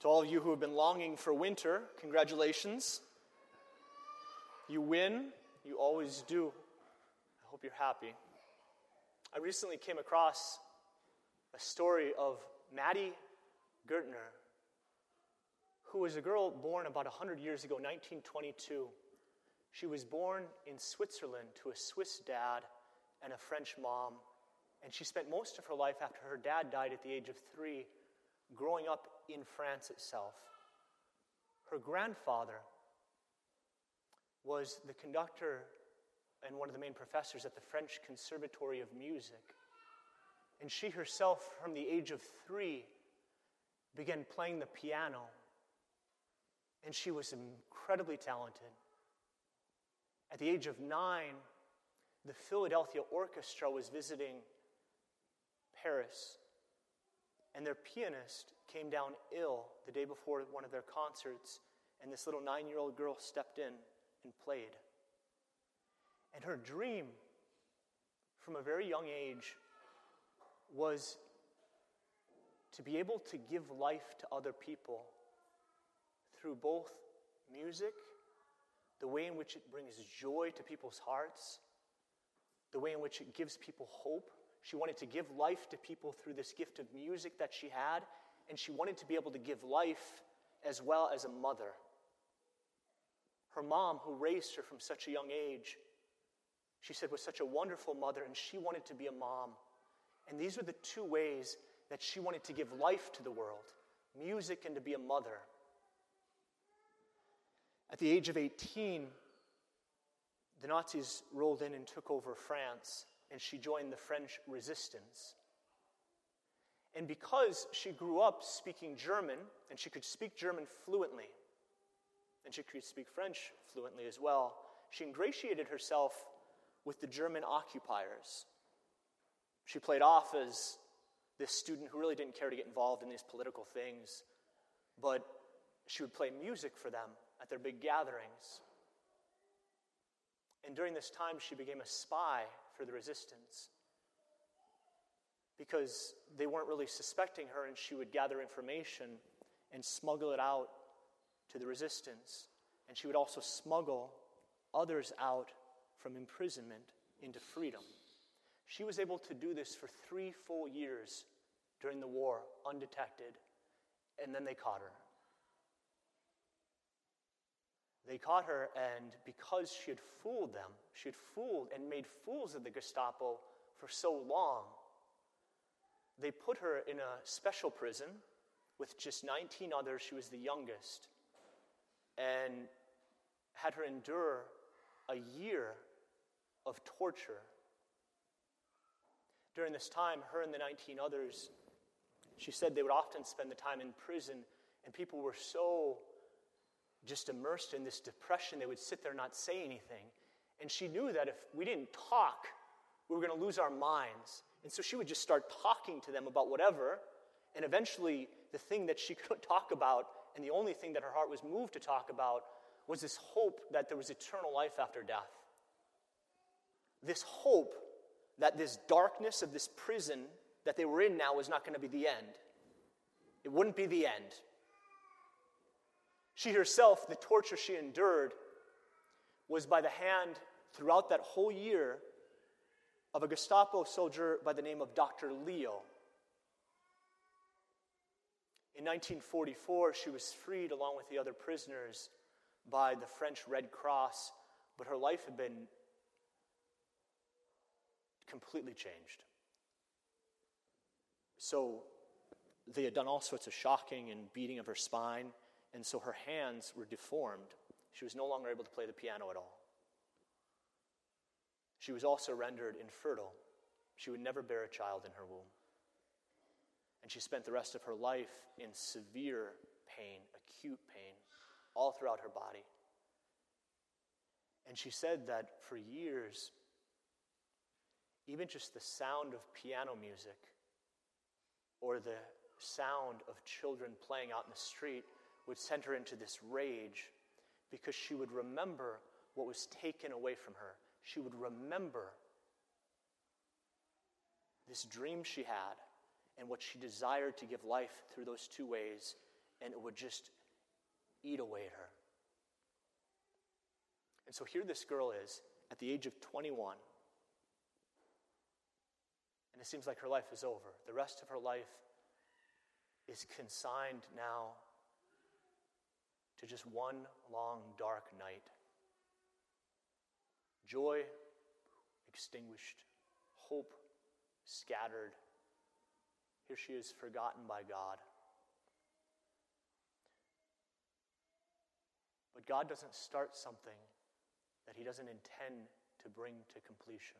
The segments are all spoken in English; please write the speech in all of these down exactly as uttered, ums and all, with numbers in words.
To all of you who have been longing for winter, congratulations. You win. You always do. I hope you're happy. I recently came across a story of Maddie Gertner, who was a girl born about one hundred years ago, nineteen twenty-two. She was born in Switzerland to a Swiss dad and a French mom, and she spent most of her life after her dad died at the age of three growing up in France itself. Her grandfather was the conductor and one of the main professors at the French Conservatory of Music. And she herself, from the age of three, began playing the piano. And she was incredibly talented. At the age of nine, the Philadelphia Orchestra was visiting Paris. And their pianist came down ill the day before one of their concerts, and this little nine-year-old girl stepped in and played. And her dream, from a very young age, was to be able to give life to other people through both music, the way in which it brings joy to people's hearts, the way in which it gives people hope. She wanted to give life to people through this gift of music that she had, and she wanted to be able to give life as well as a mother. Her mom, who raised her from such a young age, she said was such a wonderful mother, and she wanted to be a mom. And these were the two ways that she wanted to give life to the world: music and to be a mother. At the age of eighteen, the Nazis rolled in and took over France, and she joined the French resistance. And because she grew up speaking German, and she could speak German fluently, and she could speak French fluently as well, she ingratiated herself with the German occupiers. She played off as this student who really didn't care to get involved in these political things, but she would play music for them at their big gatherings. And during this time, she became a spy for the resistance, because they weren't really suspecting her, and she would gather information and smuggle it out to the resistance. And she would also smuggle others out from imprisonment into freedom. She was able to do this for three full years during the war, undetected, and then they caught her. They caught her, and because she had fooled them, she had fooled and made fools of the Gestapo for so long, they put her in a special prison with just nineteen others. She was the youngest, and had her endure a year of torture. During this time, her and the nineteen others, she said they would often spend the time in prison, and people were so just immersed in this depression, they would sit there and not say anything. And she knew that if we didn't talk, we were going to lose our minds. And so she would just start talking to them about whatever, and eventually the thing that she couldn't talk about, and the only thing that her heart was moved to talk about, was this hope that there was eternal life after death. This hope that this darkness of this prison that they were in now was not going to be the end. It wouldn't be the end. She herself, the torture she endured, was by the hand throughout that whole year of a Gestapo soldier by the name of Doctor Leo. In nineteen forty-four, she was freed along with the other prisoners by the French Red Cross, but her life had been completely changed. So they had done all sorts of shocking and beating of her spine, and so her hands were deformed. She was no longer able to play the piano at all. She was also rendered infertile. She would never bear a child in her womb. And she spent the rest of her life in severe pain, acute pain, all throughout her body. And she said that for years, even just the sound of piano music or the sound of children playing out in the street would send her into this rage, because she would remember what was taken away from her. She would remember this dream she had and what she desired to give life through those two ways, and it would just eat away at her. And so here this girl is at the age of twenty-one, and it seems like her life is over. The rest of her life is consigned now to just one long dark night. Joy extinguished, hope scattered. Here she is, forgotten by God. But God doesn't start something that he doesn't intend to bring to completion.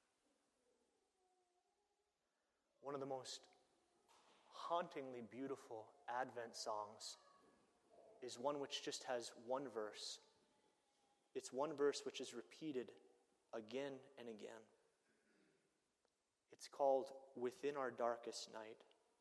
One of the most hauntingly beautiful Advent songs is one which just has one verse. It's one verse which is repeated again and again. It's called Within Our Darkest Night.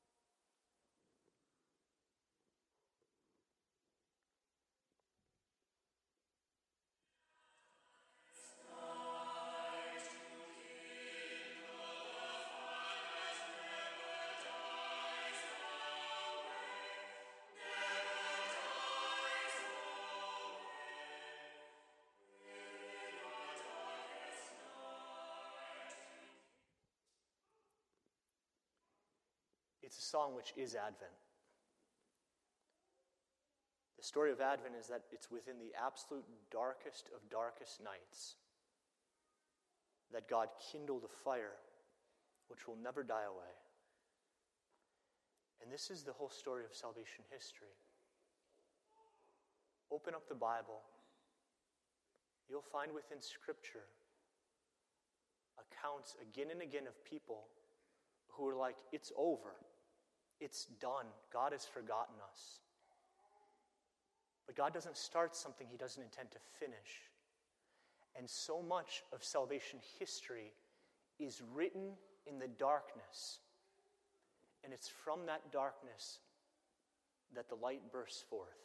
It's a song which is Advent. The story of Advent is that it's within the absolute darkest of darkest nights that God kindled a fire which will never die away. And this is the whole story of salvation history. Open up the Bible. You'll find within Scripture accounts again and again of people who are like, it's over. It's done. God has forgotten us. But God doesn't start something he doesn't intend to finish. And so much of salvation history is written in the darkness. And it's from that darkness that the light bursts forth.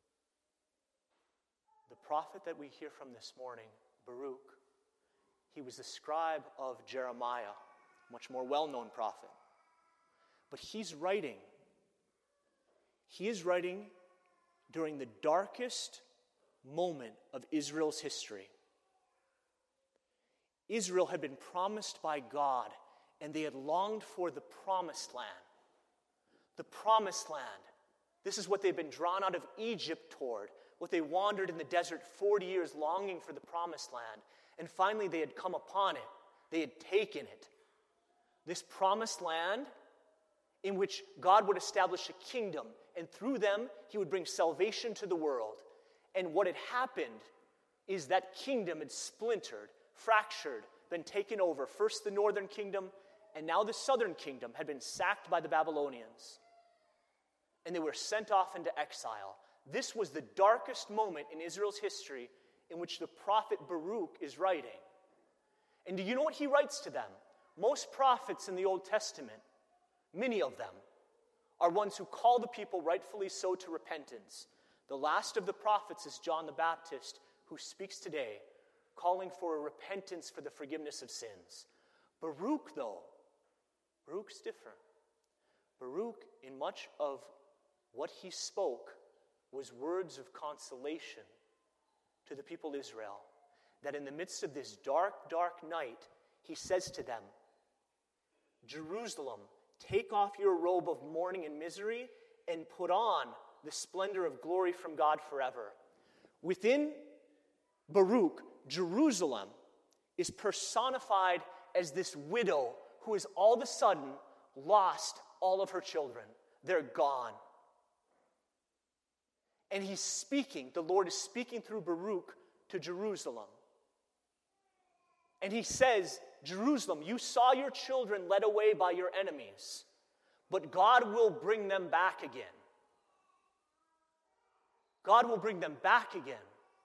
The prophet that we hear from this morning, Baruch, he was the scribe of Jeremiah, much more well-known prophet. But he's writing. He is writing during the darkest moment of Israel's history. Israel had been promised by God, and they had longed for the promised land. The promised land. This is what they'd been drawn out of Egypt toward, what they wandered in the desert forty years longing for the promised land. And finally they had come upon it. They had taken it. This promised land in which God would establish a kingdom, and through them, he would bring salvation to the world. And what had happened is that kingdom had splintered, fractured, been taken over. First the northern kingdom, and now the southern kingdom had been sacked by the Babylonians. And they were sent off into exile. This was the darkest moment in Israel's history in which the prophet Baruch is writing. And do you know what he writes to them? Most prophets in the Old Testament, many of them, are ones who call the people rightfully so to repentance. The last of the prophets is John the Baptist, who speaks today, calling for a repentance for the forgiveness of sins. Baruch, though, Baruch's different. Baruch, in much of what he spoke, was words of consolation to the people of Israel, that in the midst of this dark, dark night, he says to them, Jerusalem, take off your robe of mourning and misery and put on the splendor of glory from God forever. Within Baruch, Jerusalem is personified as this widow who has all of a sudden lost all of her children. They're gone. And he's speaking, the Lord is speaking through Baruch to Jerusalem. And he says, Jerusalem, you saw your children led away by your enemies, but God will bring them back again. God will bring them back again.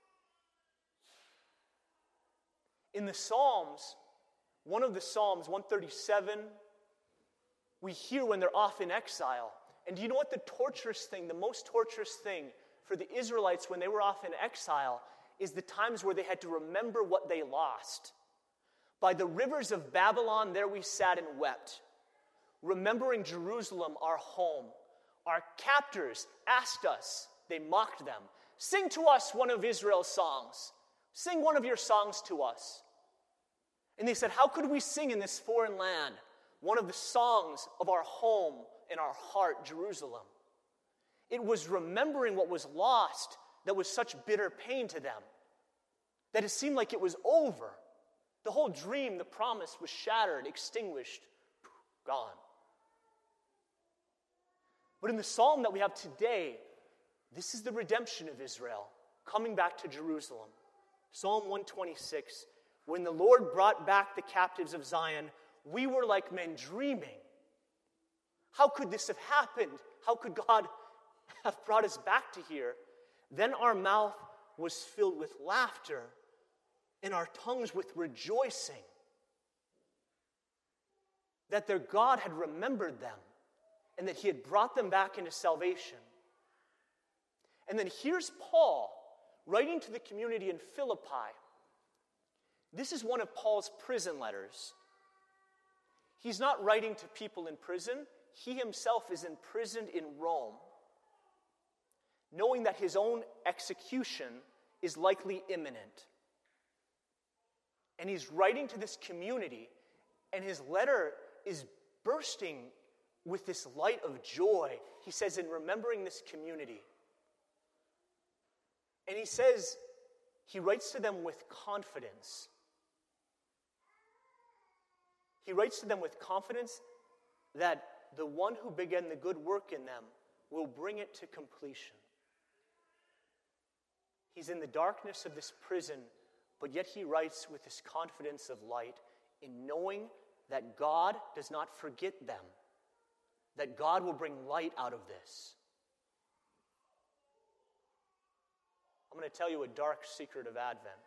In the Psalms, one of the Psalms, one thirty-seven, we hear when they're off in exile. And do you know what the torturous thing, the most torturous thing for the Israelites when they were off in exile is the times where they had to remember what they lost. By the rivers of Babylon, there we sat and wept, remembering Jerusalem, our home, Our captors asked us, they mocked them, sing to us one of Israel's songs. Sing one of your songs to us. And they said, how could we sing in this foreign land one of the songs of our home and our heart, Jerusalem? It was remembering what was lost that was such bitter pain to them, that it seemed like it was over. The whole dream, the promise was shattered, extinguished, gone. But in the psalm that we have today, this is the redemption of Israel, coming back to Jerusalem. Psalm one twenty-six, when the Lord brought back the captives of Zion, we were like men dreaming. How could this have happened? How could God have brought us back to here? Then our mouth was filled with laughter, and our tongues with rejoicing, that their God had remembered them, and that he had brought them back into salvation. And then here's Paul writing to the community in Philippi. This is one of Paul's prison letters. He's not writing to people in prison. He himself is imprisoned in Rome, knowing that his own execution is likely imminent. And he's writing to this community, and his letter is bursting with this light of joy. He says, in remembering this community. And he says, he writes to them with confidence. He writes to them with confidence that the one who began the good work in them will bring it to completion. He's in the darkness of this prison, but yet he writes with this confidence of light in knowing that God does not forget them, that God will bring light out of this. I'm going to tell you a dark secret of Advent.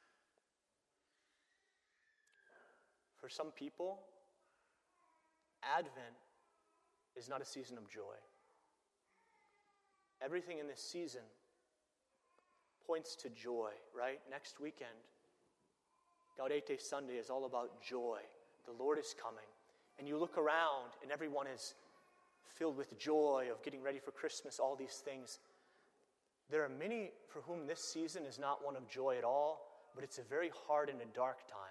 For some people, Advent is not a season of joy. Everything in this season points to joy, right? Next weekend, Gaudete Sunday is all about joy. The Lord is coming. And you look around and everyone is filled with joy of getting ready for Christmas, all these things. There are many for whom this season is not one of joy at all, but it's a very hard and a dark time.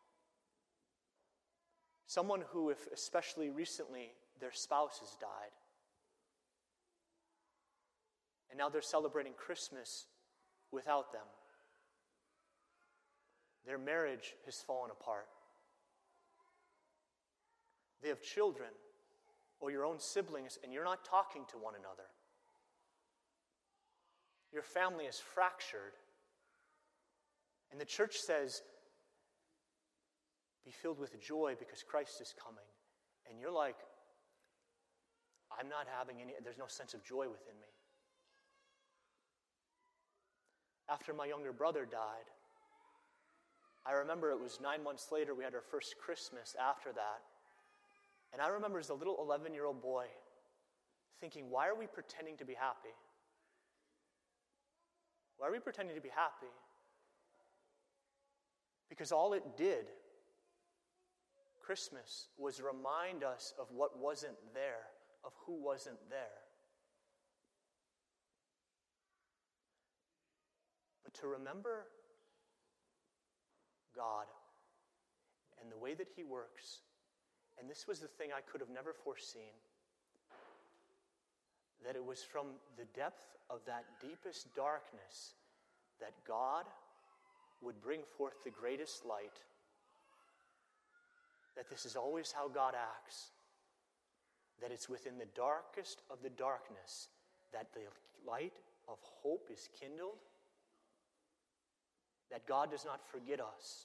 Someone who, if especially recently, their spouse has died. And now they're celebrating Christmas without them. Their marriage has fallen apart. They have children or your own siblings, and you're not talking to one another. Your family is fractured. And the church says, be filled with joy because Christ is coming. And you're like, I'm not having any, there's no sense of joy within me. After my younger brother died, I remember it was nine months later, we had our first Christmas after that. And I remember as a little eleven-year-old boy thinking, why are we pretending to be happy? Why are we pretending to be happy? Because all it did, Christmas, was remind us of what wasn't there, of who wasn't there. But to remember God and the way that he works, and this was the thing I could have never foreseen, that it was from the depth of that deepest darkness that God would bring forth the greatest light, that this is always how God acts, that it's within the darkest of the darkness that the light of hope is kindled, that God does not forget us,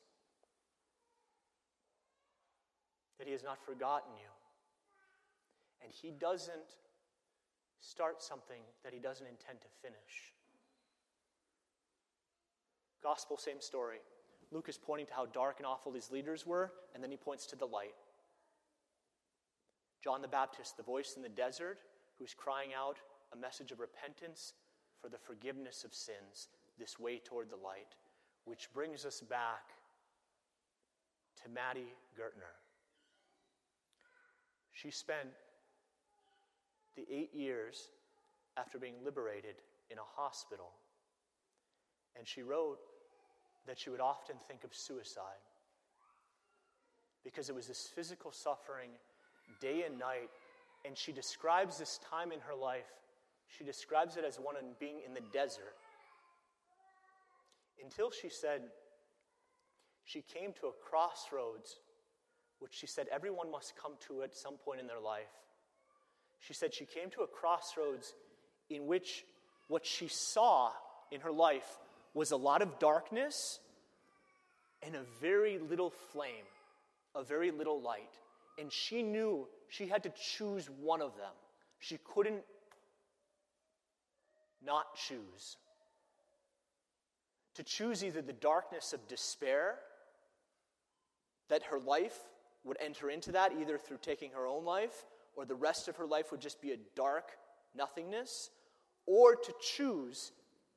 that he has not forgotten you, and he doesn't start something that he doesn't intend to finish. Gospel, same story. Luke is pointing to how dark and awful these leaders were, and then he points to the light. John the Baptist, the voice in the desert, who's crying out a message of repentance for the forgiveness of sins, this way toward the light, which brings us back to Maddie Gertner. She spent the eight years after being liberated in a hospital. And she wrote that she would often think of suicide because it was this physical suffering day and night. And she describes this time in her life, she describes it as one of being in the desert. Until she said she came to a crossroads, which she said everyone must come to at some point in their life. She said she came to a crossroads in which what she saw in her life was a lot of darkness and a very little flame, a very little light. And she knew she had to choose one of them. She couldn't not choose. To choose either the darkness of despair, that her life would enter into that either through taking her own life, or the rest of her life would just be a dark nothingness, or to choose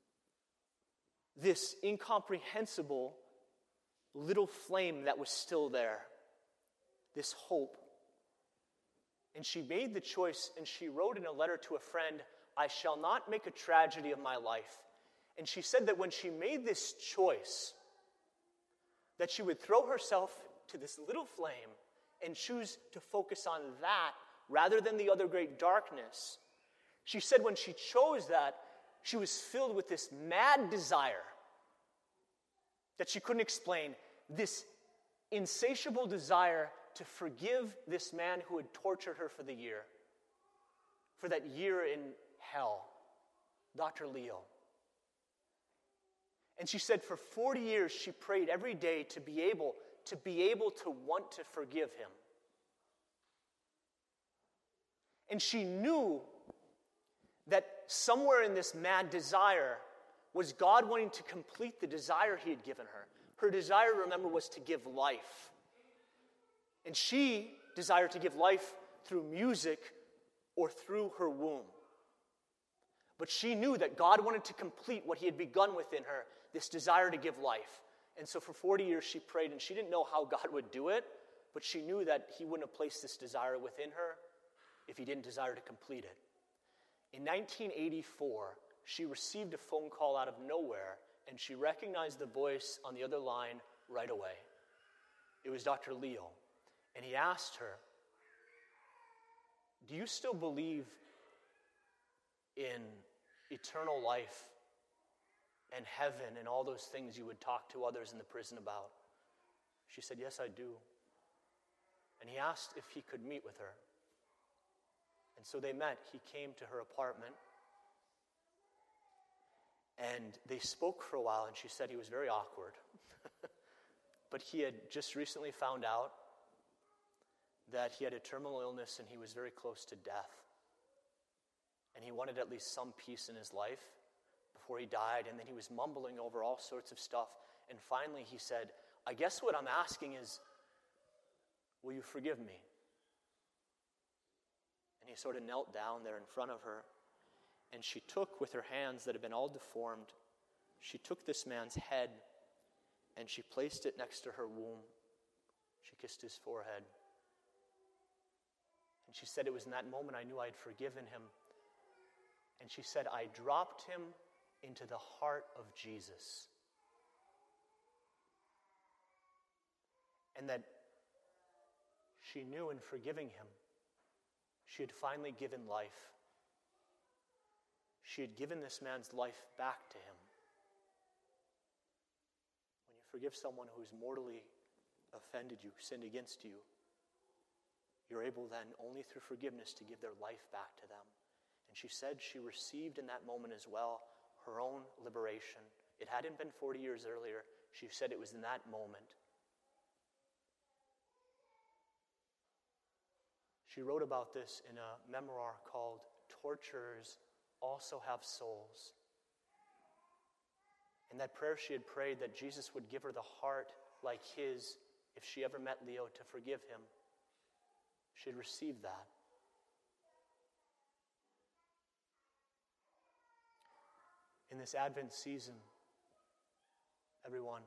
this incomprehensible little flame that was still there, this hope. And she made the choice, and she wrote in a letter to a friend, "I shall not make a tragedy of my life." And she said that when she made this choice, that she would throw herself to this little flame and choose to focus on that rather than the other great darkness. She said when she chose that, she was filled with this mad desire that she couldn't explain, this insatiable desire to forgive this man who had tortured her for the year, for that year in hell, Doctor Leo. And she said for forty years she prayed every day to be able to be able to want to forgive him. And she knew that somewhere in this mad desire was God wanting to complete the desire he had given her. Her desire, remember, was to give life. And she desired to give life through music or through her womb. But she knew that God wanted to complete what he had begun within her, this desire to give life. And so for forty years she prayed, and she didn't know how God would do it, but she knew that he wouldn't have placed this desire within her if he didn't desire to complete it. In nineteen eighty-four, she received a phone call out of nowhere, and she recognized the voice on the other line right away. It was Doctor Leo, and he asked her, "Do you still believe in eternal life and heaven and all those things you would talk to others in the prison about?" She said, "Yes, I do." And he asked if he could meet with her. And so they met. He came to her apartment. And they spoke for a while, and she said he was very awkward. But he had just recently found out that he had a terminal illness and he was very close to death. And he wanted at least some peace in his life before he died. And then he was mumbling over all sorts of stuff. And finally he said, "I guess what I'm asking is, will you forgive me?" And he sort of knelt down there in front of her. And she took, with her hands that had been all deformed, she took this man's head and she placed it next to her womb. She kissed his forehead. And she said, "It was in that moment I knew I had forgiven him." And she said, "I dropped him into the heart of Jesus." And that she knew in forgiving him, she had finally given life. She had given this man's life back to him. When you forgive someone who's mortally offended you, sinned against you, you're able then, only through forgiveness, to give their life back to them. And she said she received in that moment as well her own liberation. It hadn't been forty years earlier. She said it was in that moment. She wrote about this in a memoir called "Torturers Also Have Souls." In that prayer she had prayed that Jesus would give her the heart like his if she ever met Leo, to forgive him. She had received that. In this Advent season, everyone,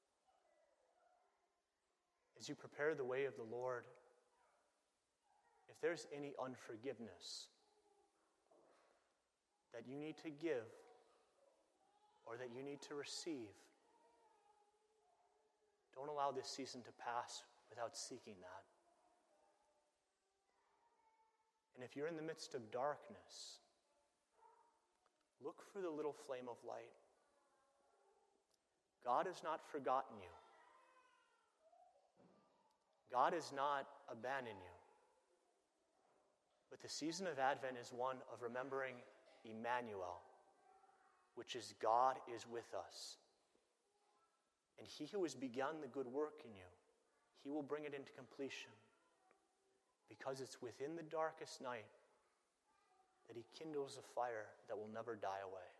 as you prepare the way of the Lord if there's any unforgiveness that you need to give or that you need to receive, don't allow this season to pass without seeking that. And if you're in the midst of darkness, look for the little flame of light. God has not forgotten you. God has not abandoned you. But the season of Advent is one of remembering Emmanuel, which is God is with us. And he who has begun the good work in you, he will bring it into completion, because it's within the darkest night that he kindles a fire that will never die away.